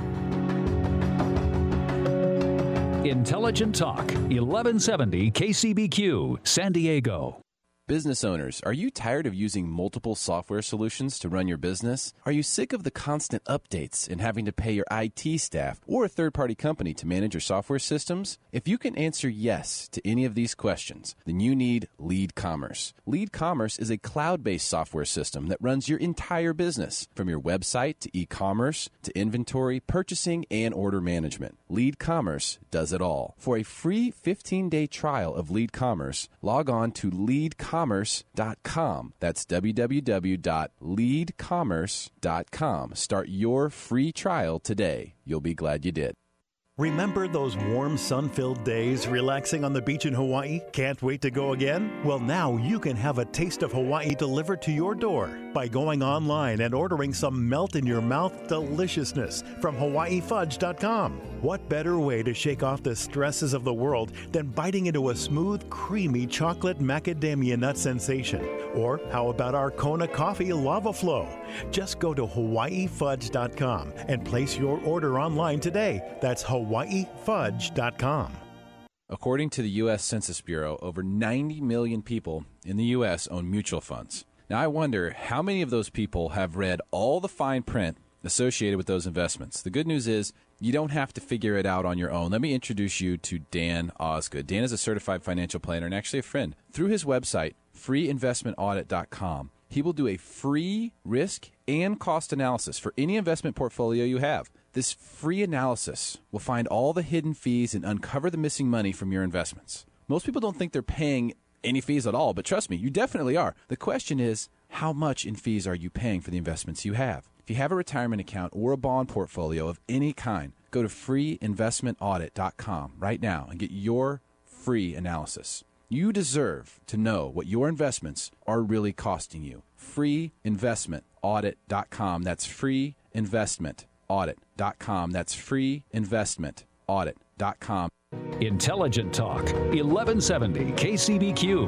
Intelligent Talk, eleven seventy K C B Q, San Diego. Business owners, are you tired of using multiple software solutions to run your business? Are you sick of the constant updates and having to pay your I T staff or a third-party company to manage your software systems? If you can answer yes to any of these questions, then you need Lead Commerce. Lead Commerce is a cloud-based software system that runs your entire business, from your website to e-commerce to inventory, purchasing, and order management. Lead Commerce does it all. For a free fifteen-day trial of Lead Commerce, log on to lead commerce dot com. That's w w w dot lead commerce dot com. Start your free trial today. You'll be glad you did. Remember those warm, sun-filled days relaxing on the beach in Hawaii? Can't wait to go again? Well, now you can have a taste of Hawaii delivered to your door by going online and ordering some melt-in-your-mouth deliciousness from hawaii fudge dot com. What better way to shake off the stresses of the world than biting into a smooth, creamy chocolate macadamia nut sensation? Or how about our Kona Coffee Lava Flow? Just go to hawaii fudge dot com and place your order online today. That's hawaii fudge dot com. According to the U S Census Bureau, over ninety million people in the U S own mutual funds. Now, I wonder how many of those people have read all the fine print associated with those investments. The good news is you don't have to figure it out on your own. Let me introduce you to Dan Osgood. Dan is a certified financial planner and actually a friend. Through his website, free investment audit dot com, he will do a free risk and cost analysis for any investment portfolio you have. This free analysis will find all the hidden fees and uncover the missing money from your investments. Most people don't think they're paying any fees at all, but trust me, you definitely are. The question is, how much in fees are you paying for the investments you have? If you have a retirement account or a bond portfolio of any kind, go to free investment audit dot com right now and get your free analysis. You deserve to know what your investments are really costing you. free investment audit dot com. That's free investment audit dot com. That's free investment audit dot com. Intelligent Talk, eleven seventy K C B Q.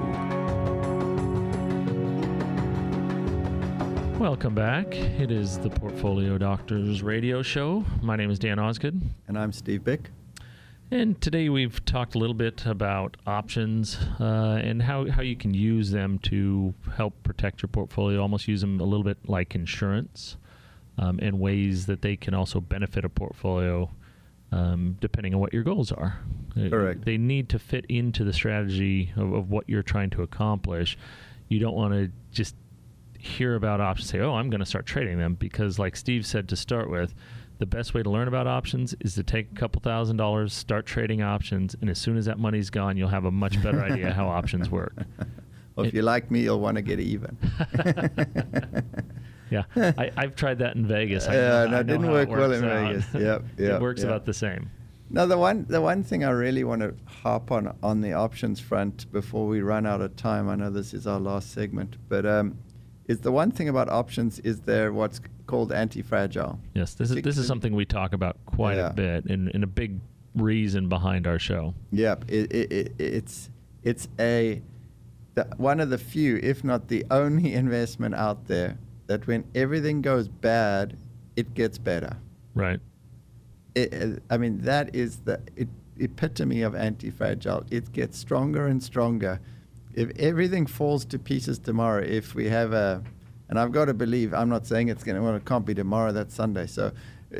Welcome back. It is the Portfolio Doctors radio show. My name is Dan Osgood. And I'm Steve Bick. And today we've talked a little bit about options uh, and how, how you can use them to help protect your portfolio, almost use them a little bit like insurance. um, and ways that they can also benefit a portfolio um, depending on what your goals are. Correct. They need to fit into the strategy of, of what you're trying to accomplish. You don't want to just hear about options, say, oh, I'm going to start trading them, because like Steve said to start with, the best way to learn about options is to take a couple thousand dollars, start trading options, and as soon as that money's gone, you'll have a much better idea how options work. Well, if it, you like me, you'll want to get even. Yeah, I, I've tried that in Vegas. I Yeah, know, no, I it know didn't how work it well works in out. Vegas. Yep, yep, It works yep. about the same. Now, the one the one thing I really want to harp on on the options front before we run out of time, I know this is our last segment, but um, is the one thing about options is they're what's called anti-fragile. Yes, this is this is something we talk about quite Yeah. a bit, and, and a big reason behind our show. Yep, it, it, it, it's it's a the, one of the few, if not the only investment out there that when everything goes bad, it gets better. Right. It, I mean, that is the it, epitome of anti-fragile. It gets stronger and stronger. If everything falls to pieces tomorrow, if we have a, and I've got to believe, I'm not saying it's going to, well, it can't be tomorrow, that's Sunday. So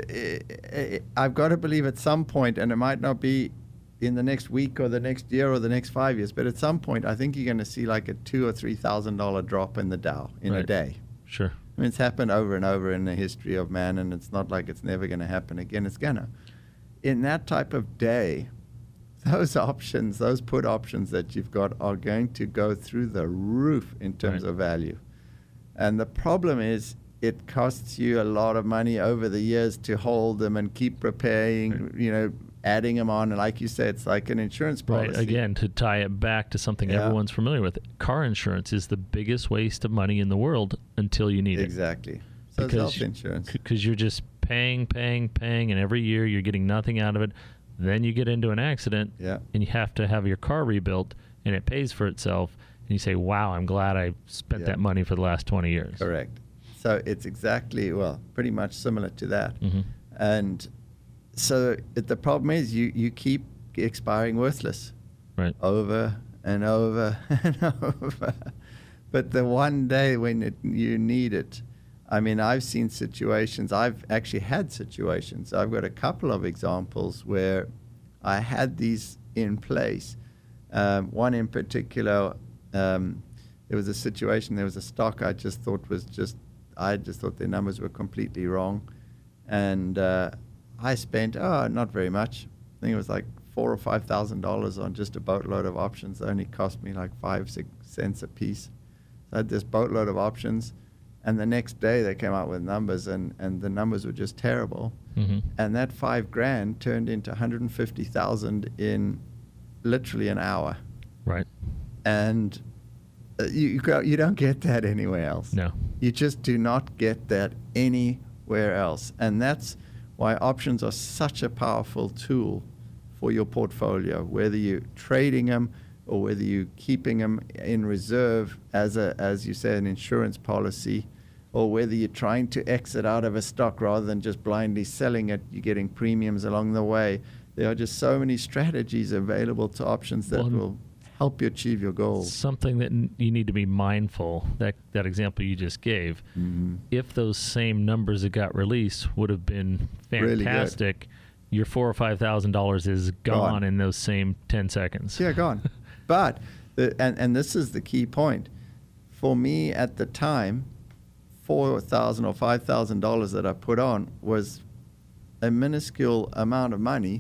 i i I've got to believe at some point, and it might not be in the next week or the next year or the next five years, but at some point, I think you're going to see like a two or three thousand dollar drop in the Dow in Right. a day. Sure. I mean, it's happened over and over in the history of man, and it's not like it's never going to happen again. It's going to. In that type of day, those options, those put options that you've got are going to go through the roof in terms Right. of value. And the problem is it costs you a lot of money over the years to hold them and keep preparing, Right. you know, adding them on. And like you said, it's like an insurance policy. Right. Again, to tie it back to something Yeah. everyone's familiar with, car insurance is the biggest waste of money in the world until you need Exactly. it. So it's health you- insurance. Because you're just paying, paying, paying, and every year you're getting nothing out of it. Then you get into an accident, Yeah. and you have to have your car rebuilt, and it pays for itself. And you say, wow, I'm glad I spent Yeah. that money for the last twenty years. Correct. So it's exactly, well, pretty much similar to that. Mm-hmm. And so it, the problem is you, you keep expiring worthless Right. over and over and over. But the one day when it, you need it, I mean, I've seen situations, I've actually had situations. I've got a couple of examples where I had these in place. Um, one in particular, um, there was a situation, there was a stock I just thought was just, I just thought their numbers were completely wrong. And uh, I spent, oh, not very much. I think it was like four or five thousand dollars on just a boatload of options. It only cost me like five, six cents a piece. So I had this boatload of options. And the next day they came out with numbers, and, and the numbers were just terrible. Mm-hmm. And that five grand turned into one hundred fifty thousand in literally an hour. Right. And uh, you you, go, you don't get that anywhere else. No. You just do not get that anywhere else. And that's why options are such a powerful tool for your portfolio, whether you're trading them or whether you're keeping them in reserve as a, as you say, an insurance policy, or whether you're trying to exit out of a stock rather than just blindly selling it, you're getting premiums along the way. There are just so many strategies available to options that Well, will help you achieve your goals. Something that n- you need to be mindful, that that example you just gave, Mm-hmm. if those same numbers that got released would have been Really good. fantastic, your four or five thousand dollars is gone, Gone. in those same ten seconds. Yeah, gone. But, the, and, and this is the key point. For me at the time, four thousand dollars or five thousand dollars that I put on was a minuscule amount of money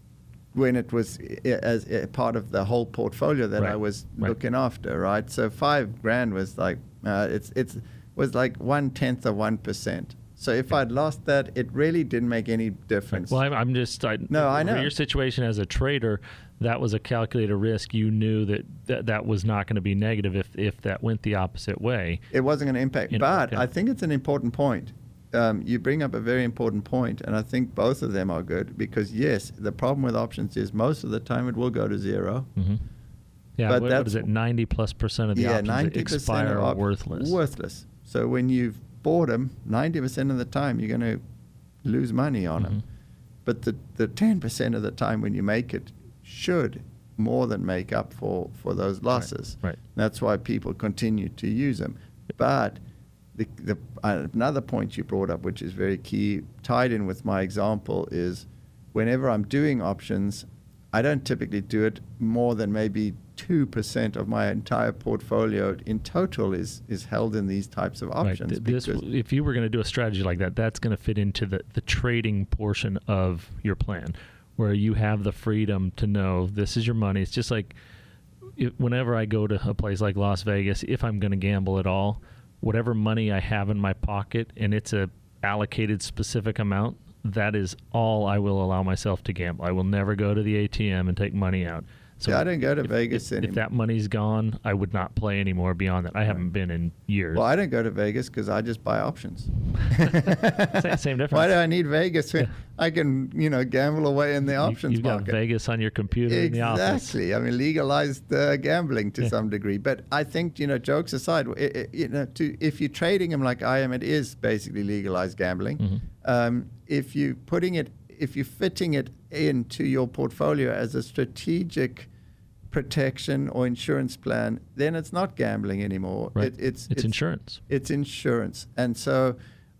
when it was i- as a part of the whole portfolio that I Right, was right. looking after, right? So five grand was like, uh, it's, it's, was like one tenth of one percent. So if I'd lost that, it really didn't make any difference. Well, I'm, I'm just I, No, I for know. your situation as a trader, that was a calculated risk. You knew that that, that was not going to be negative if if that went the opposite way. It wasn't going to impact. You know, but okay. I think it's an important point. Um, you bring up a very important point, and I think both of them are good because, yes, the problem with options is most of the time it will go to zero. Mm-hmm. Yeah, But what, what that's- is it? ninety plus percent of the yeah, options that ninety percent expire are are op- worthless. Worthless. So when you've bought them, ninety percent of the time you're going to lose money on them. Mhm. But the, the ten percent of the time when you make it should more than make up for, for those losses. right. That's why people continue to use them. But the, the uh, another point you brought up, which is very key, tied in with my example, is whenever I'm doing options, I don't typically do it more than maybe two percent of my entire portfolio in total is is held in these types of options. Right. This, if you were going to do a strategy like that, that's going to fit into the, the trading portion of your plan, where you have the freedom to know this is your money. It's just like if, whenever I go to a place like Las Vegas, if I'm going to gamble at all, whatever money I have in my pocket and it's a allocated specific amount, that is all I will allow myself to gamble. I will never go to the A T M and take money out. So yeah, I don't go to if, Vegas if, anymore. If that money's gone, I would not play anymore beyond that. I haven't been in years. Well, I don't go to Vegas because I just buy options. same, same difference. Why do I need Vegas when yeah. I can, you know, gamble away in the options you, you've market? You've got Vegas on your computer exactly. in the office. Exactly. I mean, legalized uh, gambling to yeah. some degree. But I think, you know, jokes aside, it, it, you know, to if you're trading them like I am, it is basically legalized gambling. Mm-hmm. Um, if you're putting it, if you're fitting it into your portfolio as a strategic protection or insurance plan, then it's not gambling anymore. Right. It, it's, it's, it's insurance. It's insurance. And so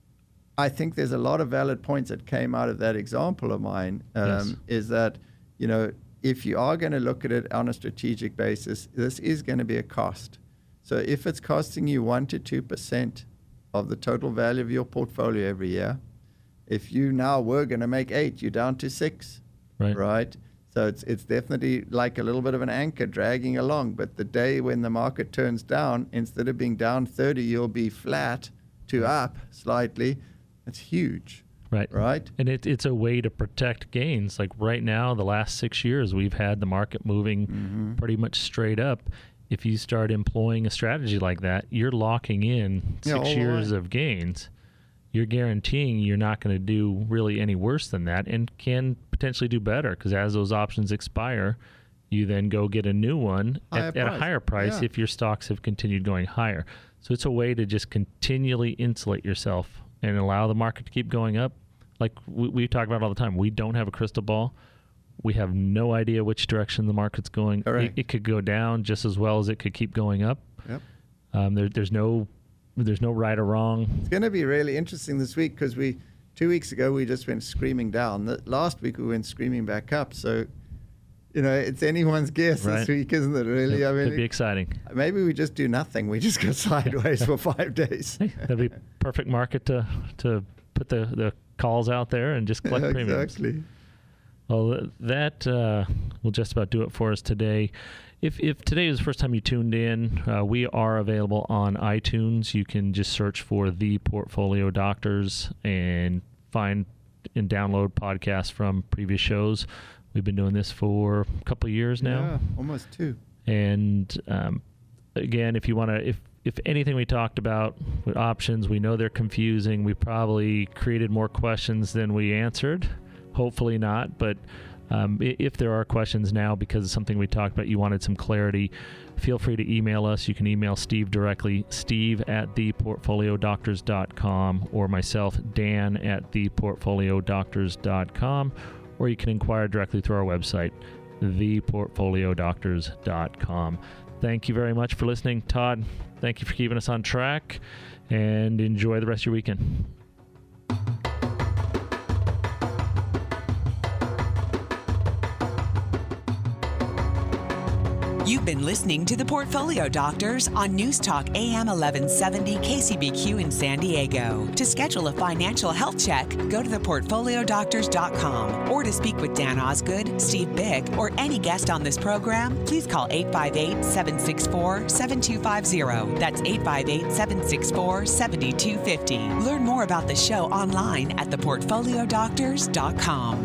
I think there's a lot of valid points that came out of that example of mine, um, yes. is that, you know, if you are going to look at it on a strategic basis, this is going to be a cost. So if it's costing you one to two percent of the total value of your portfolio every year, if you now were going to make eight, you're down to six, right? right? So it's it's definitely like a little bit of an anchor dragging along. But the day when the market turns down, instead of being down thirty, you'll be flat to up slightly. That's huge. Right. Right. And it, it's a way to protect gains. Like right now, the last six years, we've had the market moving mm-hmm. pretty much straight up. If you start employing a strategy like that, you're locking in yeah, six years of gains. You're guaranteeing you're not going to do really any worse than that and can potentially do better, because as those options expire, you then go get a new one at, at a higher price yeah. if your stocks have continued going higher. So it's a way to just continually insulate yourself and allow the market to keep going up. Like we, we talk about all the time, we don't have a crystal ball. We have no idea which direction the market's going. It, it could go down just as well as it could keep going up. Yep. Um, there, there's no there's no right or wrong. It's going to be really interesting this week because we two weeks ago we just went screaming down. The, last week we went screaming back up. So, you know, it's anyone's guess right. this week, isn't it? Really, it I mean, could be exciting. Maybe we just do nothing. We just go sideways for five days. Hey, that'd be perfect market to to put the, the calls out there and just collect yeah, premiums. Exactly. Well, that uh, will just about do it for us today. If if today is the first time you tuned in, uh, we are available on iTunes. You can just search for The Portfolio Doctors and find and download podcasts from previous shows. We've been doing this for a couple of years now. Yeah, almost two. And um, again, if you want to, if if anything we talked about with options, we know they're confusing. We probably created more questions than we answered. Hopefully not, but um, if there are questions now because of something we talked about, you wanted some clarity, feel free to email us. You can email Steve directly, steve at the portfolio doctors dot com, or myself, Dan at the portfolio doctors dot com, or you can inquire directly through our website, the portfolio doctors dot com. Thank you very much for listening. Todd, thank you for keeping us on track, and enjoy the rest of your weekend. You've been listening to The Portfolio Doctors on News Talk A M eleven seventy K C B Q in San Diego. To schedule a financial health check, go to the portfolio doctors dot com. Or to speak with Dan Osgood, Steve Bick, or any guest on this program, please call eight five eight, seven six four, seven two five zero. That's eight five eight, seven six four, seven two five zero. Learn more about the show online at the portfolio doctors dot com.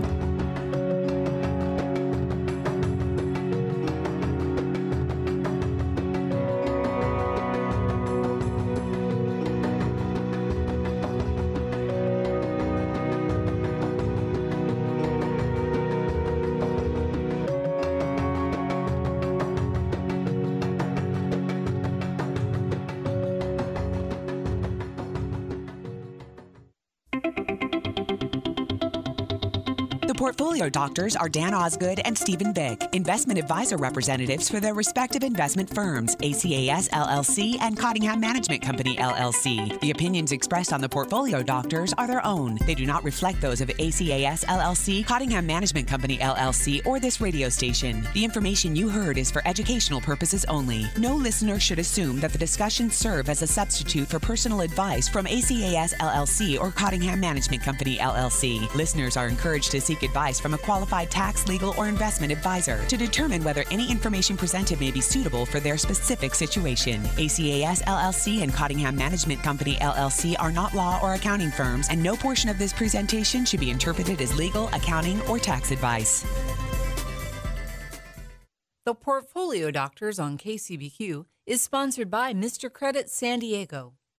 portfolio doctors are Dan Osgood and Stephen Vick, investment advisor representatives for their respective investment firms, A C A S L L C and Cottingham Management Company L L C. The opinions expressed on the portfolio doctors are their own. They do not reflect those of A C A S L L C, Cottingham Management Company L L C, or this radio station. The information you heard is for educational purposes only. No listener should assume that the discussions serve as a substitute for personal advice from A C A S L L C or Cottingham Management Company L L C. Listeners are encouraged to seek advice from a qualified tax, legal, or investment advisor to determine whether any information presented may be suitable for their specific situation. A C A S L L C and Cottingham Management Company L L C are not law or accounting firms, and no portion of this presentation should be interpreted as legal, accounting, or tax advice. The Portfolio Doctors on K C B Q is sponsored by Mister Credit San Diego.